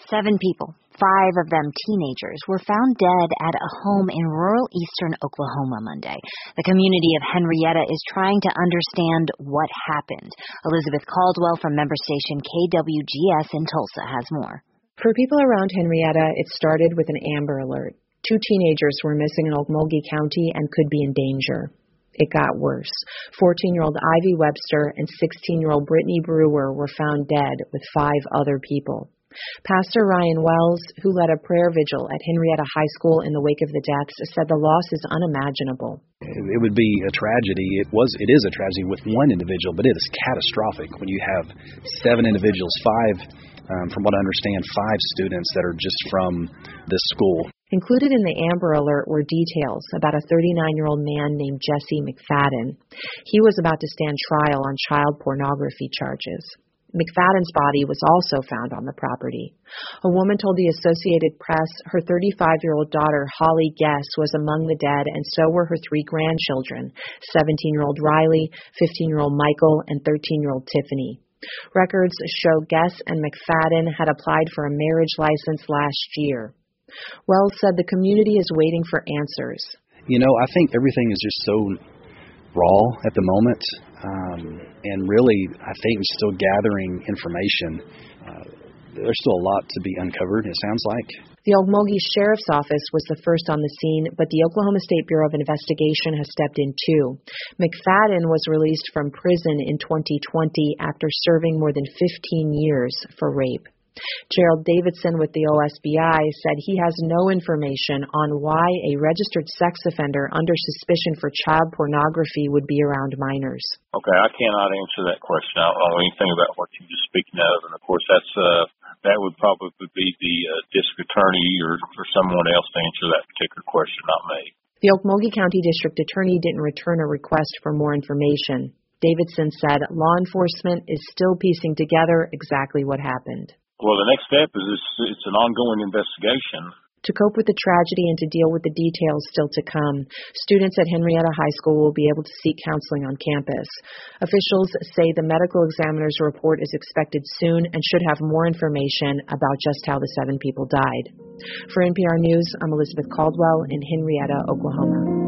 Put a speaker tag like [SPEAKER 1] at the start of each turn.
[SPEAKER 1] 7 people, 5 of them teenagers, were found dead at a home in rural eastern Oklahoma Monday. The community of Henrietta is trying to understand what happened. Elizabeth Caldwell from member station KWGS in Tulsa has more.
[SPEAKER 2] For people around Henrietta, it started with an Amber Alert. 2 teenagers were missing in Okmulgee County and could be in danger. It got worse. 14-year-old Ivy Webster and 16-year-old Brittany Brewer were found dead with 5 other people. Pastor Ryan Wells, who led a prayer vigil at Henrietta High School in the wake of the deaths, said the loss is unimaginable.
[SPEAKER 3] It would be a tragedy. It is a tragedy with one individual, but it is catastrophic when you have 7 individuals, 5, from what I understand, 5 students that are just from this school.
[SPEAKER 2] Included in the Amber Alert were details about a 39-year-old man named Jesse McFadden. He was about to stand trial on child pornography charges. McFadden's body was also found on the property. A woman told the Associated Press her 35-year-old daughter, Holly Guess, was among the dead, and so were her 3 grandchildren, 17-year-old Riley, 15-year-old Michael, and 13-year-old Tiffany. Records show Guess and McFadden had applied for a marriage license last year. Wells said the community is waiting for answers.
[SPEAKER 3] You know, I think everything is just so raw at the moment, and really, I think we're still gathering information. There's still a lot to be uncovered, it sounds like.
[SPEAKER 2] The Okmulgee Sheriff's Office was the first on the scene, but the Oklahoma State Bureau of Investigation has stepped in too. McFadden was released from prison in 2020 after serving more than 15 years for rape. Gerald Davidson with the OSBI said he has no information on why a registered sex offender under suspicion for child pornography would be around minors.
[SPEAKER 4] Okay, I cannot answer that question. I don't know anything about what you're just speaking of, and of course that would probably be the district attorney or someone else to answer that particular question, not me.
[SPEAKER 2] The Okmulgee County District Attorney didn't return a request for more information. Davidson said law enforcement is still piecing together exactly what happened.
[SPEAKER 4] Well, the next step is it's an ongoing investigation.
[SPEAKER 2] To cope with the tragedy and to deal with the details still to come, students at Henrietta High School will be able to seek counseling on campus. Officials say the medical examiner's report is expected soon and should have more information about just how the 7 people died. For NPR News, I'm Elizabeth Caldwell in Henrietta, Oklahoma.